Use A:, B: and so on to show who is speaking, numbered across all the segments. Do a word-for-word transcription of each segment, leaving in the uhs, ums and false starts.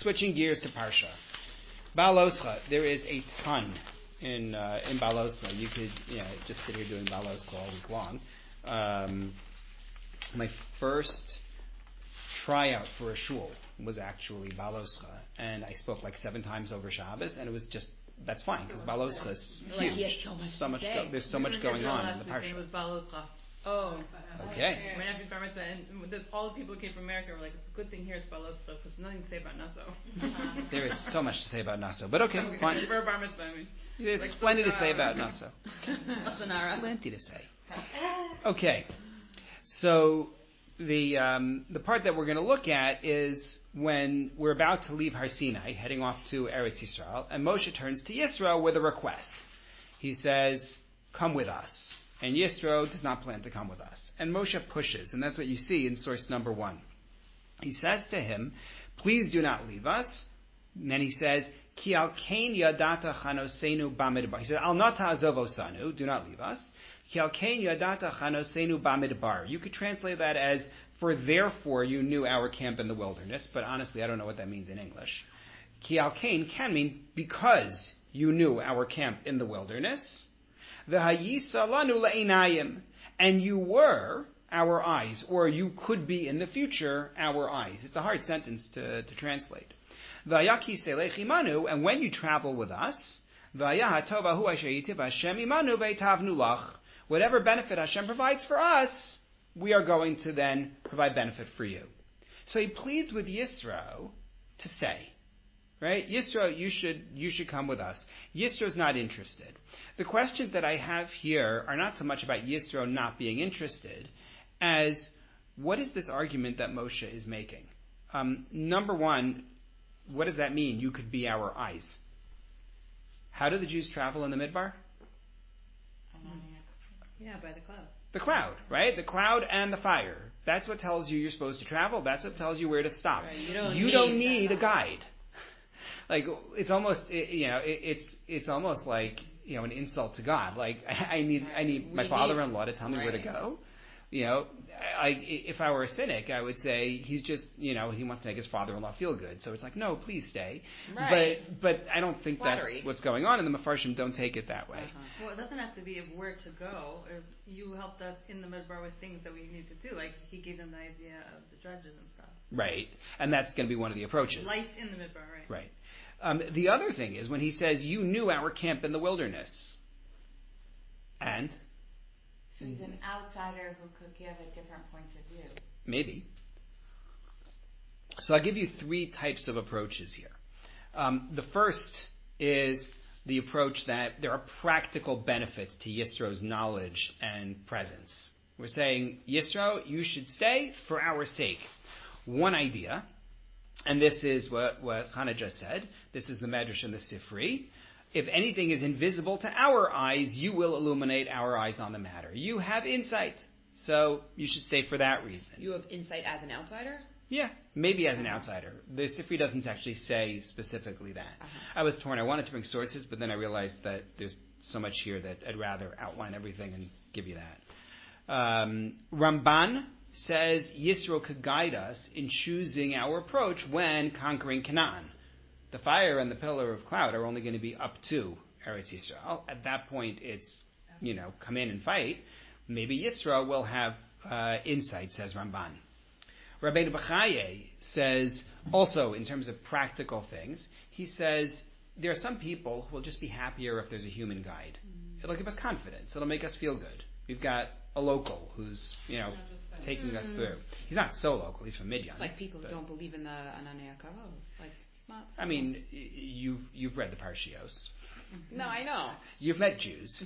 A: switching gears to Parsha. Baloscha, there is a ton in uh, in Baloscha. You could you know, just sit here doing Baloscha all week long. Um, my first tryout for a shul was actually Baloscha, and I spoke like seven times over Shabbos, and it was just, that's fine, because Baloscha is huge.
B: Like, so much
A: so much go, there's so
C: we
A: much going on in the
C: Parsha. It was
A: Parsha.
C: Baloscha.
B: Oh.
A: Okay.
C: My nephew's bar mitzvah, and the, all the people who came from America were like, it's a good thing here it's Baloscha, because there's nothing to say about Nassau.
A: There is so much to say about Nassau, but okay,
C: okay
A: fine.
C: For a bar mitzvah, I mean.
A: There's
C: like
A: plenty to
C: so
A: say
C: proud.
A: about Nassau.
B: Lanara.
A: Plenty to say. Okay. So, the um, the part that we're going to look at is when we're about to leave Har Sinai, heading off to Eretz Yisrael, and Moshe turns to Yisro with a request. He says, come with us. And Yisro does not plan to come with us. And Moshe pushes, and that's what you see in source number one. He says to him, please do not leave us. And then he says, Ki al kain yadata chanosenu bamidbar. He said, al nata azovosanu, do not leave us. Ki al kain yadata chanosenu bamidbar. You could translate that as, for therefore you knew our camp in the wilderness, but honestly I don't know what that means in English. Ki al kain can mean because you knew our camp in the wilderness. V'hayisa lanu le'inayim. And you were our eyes, or you could be in the future our eyes. It's a hard sentence to, to translate. V'ayaki selech imanu, and when you travel with us, v'ayah tovahu asher yitiv Hashem imanu ve'tavnu lach. Whatever benefit Hashem provides for us, we are going to then provide benefit for you. So he pleads with Yisro to stay. Right? Yisro, you should, you should come with us. Yisro's not interested. The questions that I have here are not so much about Yisro not being interested as what is this argument that Moshe is making? Um, number one, what does that mean? You could be our eyes. How do the Jews travel in the Midbar?
C: Yeah, by the cloud.
A: The cloud, right? The cloud and the fire. That's what tells you you're supposed to travel. That's what tells you where to stop.
B: Right, you don't
A: you
B: need,
A: don't need a guide. Like, it's almost, you know, it's, it's almost like, you know, an insult to God. Like, I need, I need my
B: We
A: father-in-law to tell me
B: right.
A: where to go. You know, I, if I were a cynic, I would say he's just, you know, he wants to make his father-in-law feel good. So it's like, no, please stay.
B: Right.
A: But, but I don't think
B: Flattery.
A: that's what's going on, and the Mefarshim don't take it that way.
B: Uh-huh.
C: Well, it doesn't have to be of where to go. If you helped us in the Midbar with things that we need to do. Like, he gave them the idea of the judges and stuff.
A: Right. And that's going to be one of the approaches.
C: Life in the Midbar, right?
A: Right. Um, the other thing is when he says, you knew our camp in the wilderness. And?
D: So he's an outsider who could give a different point of view.
A: Maybe. So I'll give you three types of approaches here. Um, the first is the approach that there are practical benefits to Yisro's knowledge and presence. We're saying, Yisro, you should stay for our sake. One idea, and this is what, what Hannah just said, this is the Medrash and the Sifri. If anything is invisible to our eyes, you will illuminate our eyes on the matter. You have insight, so you should stay for that reason.
B: You have insight as an outsider?
A: Yeah, maybe as an outsider. The Sifri doesn't actually say specifically that.
B: Uh-huh.
A: I was torn. I wanted to bring sources, but then I realized that there's so much here that I'd rather outline everything and give you that. Um, Ramban says Yisro could guide us in choosing our approach when conquering Canaan. The fire and the pillar of cloud are only going to be up to Eretz Yisrael. At that point, it's, you know, come in and fight. Maybe Yisro will have uh, insight, says Ramban. Rabbeinu Bechaye says, also in terms of practical things, he says there are some people who will just be happier if there's a human guide. Mm. It'll give us confidence. It'll make us feel good. We've got a local who's, you know, taking mm. us through. He's not so local. He's from Midian.
B: It's like people who don't believe in the Ananei Kavod. Like, not so.
A: I mean, you've you've read the Parshios.
B: No, I know.
A: You've met Jews.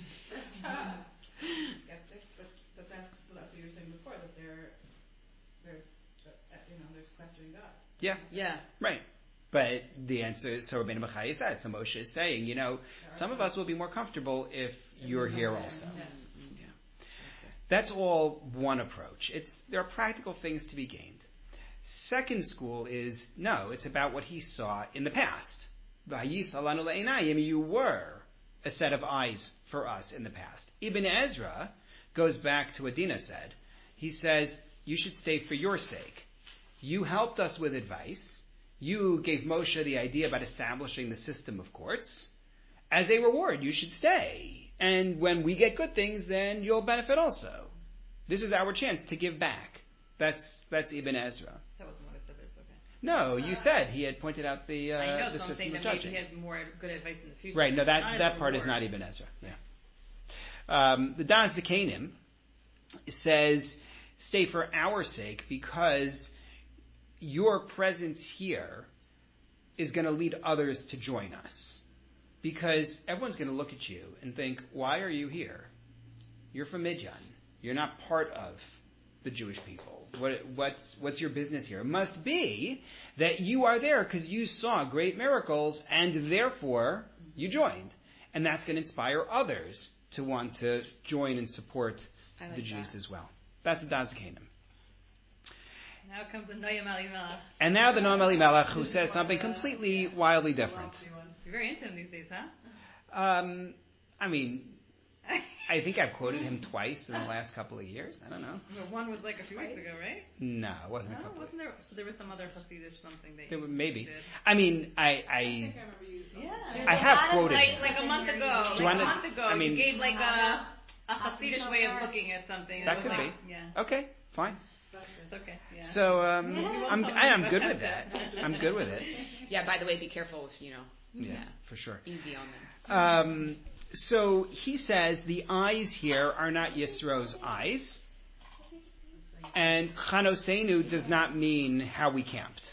C: Skeptics, but, but that's, that's what you were saying before, that they're, they're, you know, there's questioning God.
A: Yeah.
B: Yeah.
A: Right. But the answer, so Rabbeinu Bechaye says, so Moshe is saying, you know, some of us will be more comfortable if you're here also. Yeah. That's all one approach. It's, there are practical things to be gained. Second school is, no, it's about what he saw in the past. You were a set of eyes for us in the past. Ibn Ezra goes back to what Dina said. He says, you should stay for your sake. You helped us with advice. You gave Moshe the idea about establishing the system of courts. As a reward, you should stay. And when we get good things, then you'll benefit also. This is our chance to give back. That's that's Ibn Ezra.
C: That wasn't what I said, but it's okay.
A: No, you said he had pointed out the uh,
C: I know,
A: the
C: so I'm
A: system
C: saying
A: of
C: that maybe
A: judging.
C: he has more good advice in the future.
A: Right, no, that,
C: Not
A: that
C: as a
A: part is
C: reward.
A: not Ibn Ezra. Yeah. Um, the Dan Zakanim says, stay for our sake because your presence here is going to lead others to join us. Because everyone's going to look at you and think, why are you here? You're from Midian. You're not part of the Jewish people. What, what's, what's your business here? It must be that you are there because you saw great miracles and therefore you joined. And that's going to inspire others to want to join and support
B: I like
A: the Jews
B: that.
A: as well. That's the Das Canaan.
C: Now comes the Noam Elimelech.
A: And now the Noam Elimelech, who says something completely wildly different.
C: You're very into him these days, huh?
A: Um, I mean, I think I've quoted him twice in the last couple of years. I don't know.
C: Well, one was like a few weeks ago, right?
A: No, it wasn't
C: No,
A: a couple.
C: wasn't there? So there was some other Hasidic something that
A: There
C: you
A: were, maybe.
C: did.
A: I mean, I, I,
C: Yeah.
D: There's
A: I
D: a
A: have
D: lot of
A: quoted
C: Like
A: him.
C: like a month ago,
A: Do
C: like
A: you wanna-
C: a month ago,
A: I mean-
C: you gave like a a
D: Hasidic
C: Hasidic way of looking at something. and
A: That
C: it
A: could
C: was
A: be.
C: like, Yeah,
A: Okay, fine.
C: it's okay. Yeah.
A: So, um,
C: You won't
A: I'm,
C: tell
A: I
C: me
A: am
C: about
A: good with
C: that.
A: that. I'm good with it.
B: Yeah, by the way, be careful if, you know,
A: Yeah,
B: Yeah.
A: for sure.
B: easy on them.
A: Um, so he says the eyes here are not Yisro's eyes. And Chanosenu does not mean how we camped.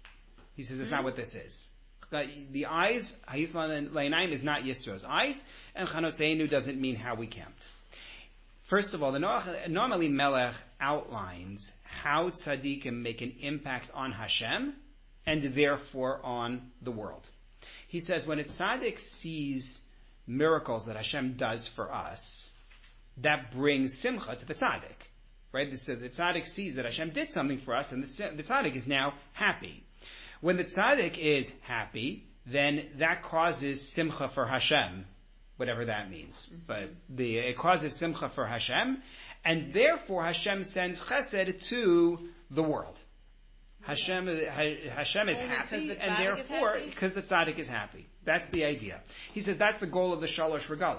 A: He says it's not what this is. The, the eyes, Ha'is La'inaim is not Yisro's eyes, and Chanosenu doesn't mean how we camped. First of all, the Noach- Noam Elimelech outlines how tzaddikim make an impact on Hashem, and therefore on the world. He says when a tzaddik sees miracles that Hashem does for us, that brings simcha to the tzaddik. Right? So the tzaddik sees that Hashem did something for us, and the, the tzaddik is now happy. When the tzaddik is happy, then that causes simcha for Hashem, whatever that means. But the, it causes simcha for Hashem, and therefore Hashem sends chesed to the world. Hashem, Hashem is
B: Only
A: happy,
B: because the
A: and
B: tzaddik is
A: therefore,
B: happy?
A: because the tzaddik is happy. That's the idea. He says that's the goal of the Shalosh Regalim,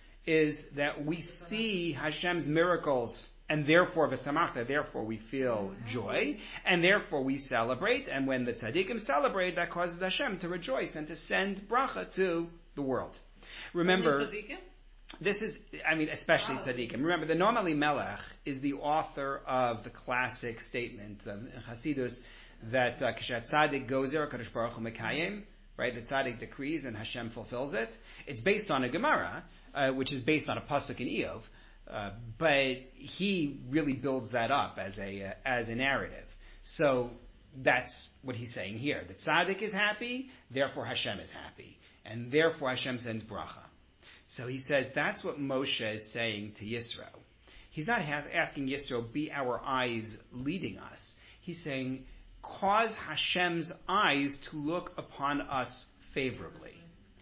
A: is that we see Hashem's miracles, and therefore, v'samachta, therefore we feel joy, and therefore we celebrate, and when the tzaddikim celebrate, that causes Hashem to rejoice and to send bracha to the world. Remember,
C: Only tzaddikim?
A: this is, I mean, especially tzaddikim. Remember, the Noam Elimelech is the author of the classic statement of in Hasidus that uh, Kishat Tzaddik gozer, Kadosh Baruch Hu Mekayim, right? The Tzaddik decrees and Hashem fulfills it. It's based on a Gemara, uh, which is based on a pasuk in Eov, uh, but he really builds that up as a uh, as a narrative. So that's what he's saying here. The Tzaddik is happy, therefore Hashem is happy, and therefore Hashem sends bracha. So he says that's what Moshe is saying to Yisro. He's not has, asking Yisro, be our eyes leading us. He's saying, cause Hashem's eyes to look upon us favorably.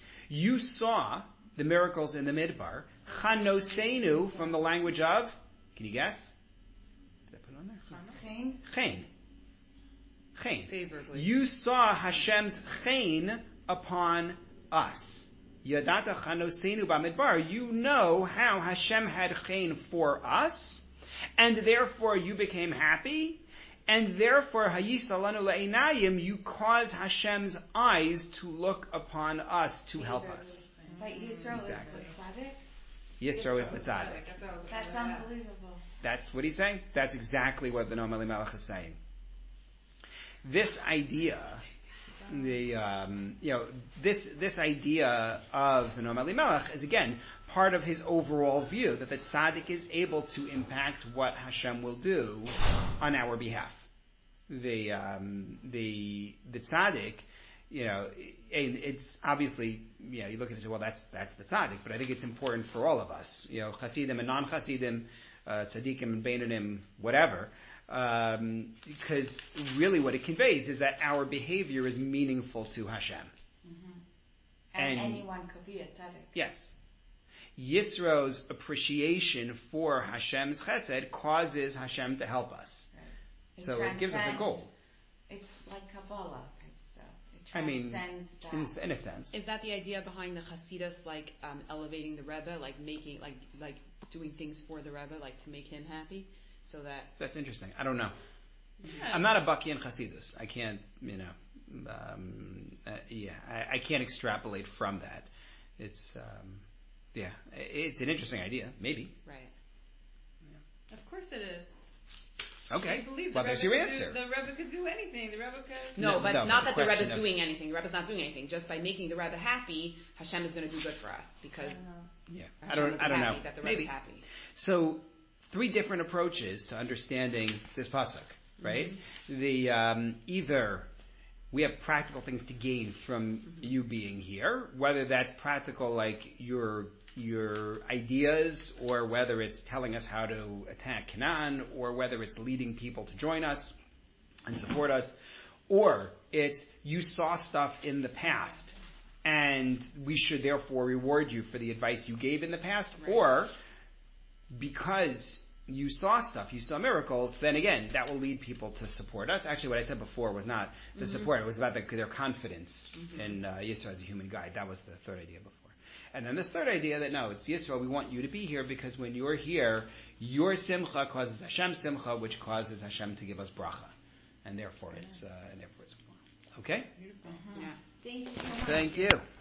A: You saw the miracles in the Midbar. Chanosenu, from the language of, can you guess? Did I put it on there?
D: Chain?
A: Chen. Chen.
B: Favorably.
A: You saw Hashem's chen upon us. Yadata chanosenu b'midbar. You know how Hashem had chen for us, and therefore you became happy, and therefore hayisalanu le'inayim, you cause Hashem's eyes to look upon us to help us.
D: But Yisro
A: Exactly.
D: is the tzaddik?
A: Yisro is the tzaddik.
D: That's unbelievable.
A: That's what he's saying. That's exactly what the Noam Elimelech is saying. This idea, the um, you know, this this idea of the Noam Elimelech is again part of his overall view that the tzaddik is able to impact what Hashem will do on our behalf. The um, the the tzaddik, you know, it, it's obviously, you know, you look at it and say, well, that's that's the tzaddik, but I think it's important for all of us, you know, chasidim and non-chasidim, uh, tzaddikim and beinanim, whatever. Um, because really what it conveys is that our behavior is meaningful to Hashem.
D: Mm-hmm. And,
A: And-
D: anyone could be a tzaddik.
A: Yes. Yisro's appreciation for Hashem's chesed causes Hashem to help us.
D: It
A: So it gives us a
D: transcends-
A: goal.
D: It's like Kabbalah. It's
A: I mean,
D: transcends that.
A: in, in a sense.
B: Is that the idea behind the Hasidus, like um, elevating the Rebbe, like making, like, like doing things for the Rebbe, like to make him happy, so that?
A: That's interesting. I don't know.
C: Yeah.
A: I'm not a Baki in Chassidus. I can't, you know, um, uh, yeah, I, I can't extrapolate from that. It's, um, yeah, it's an interesting idea, maybe.
B: Right.
C: Of course it is.
A: Okay.
C: I believe
A: Well,
C: the
A: there's
C: Rebbe
A: your
C: could
A: answer.
C: Do, the Rebbe could do anything. The Rebbe could.
B: No,
A: No,
B: but
A: no,
B: not
A: the
B: that the
A: question
B: Rebbe's
A: of-
B: doing anything. The Rebbe's not doing anything. Just by making the Rebbe happy, Hashem is going to do good for us because
A: Yeah, I
B: Hashem will
A: don't,
B: be
A: I don't know.
B: happy that the Rebbe's
A: Maybe.
B: happy.
A: So, three different approaches to understanding this pasuk, right?
B: Mm-hmm.
A: The um, either we have practical things to gain from
B: Mm-hmm.
A: you being here, whether that's practical like your your ideas, or whether it's telling us how to attack Canaan, or whether it's leading people to join us and support us, or it's you saw stuff in the past and we should therefore reward you for the advice you gave in the past,
B: Right.
A: or because you saw stuff, you saw miracles, then again, that will lead people to support us. Actually, what I said before was not the
B: Mm-hmm.
A: support, it was about the, their confidence
B: Mm-hmm.
A: in uh, Yisro as a human guide. That was the third idea before. And then this third idea that no, it's Yisro, we want you to be here because when you're here, your simcha causes Hashem simcha, which causes Hashem to give us bracha. And therefore it's, uh, and therefore it's, okay?
B: Yeah.
D: Thank you so much.
A: Thank you.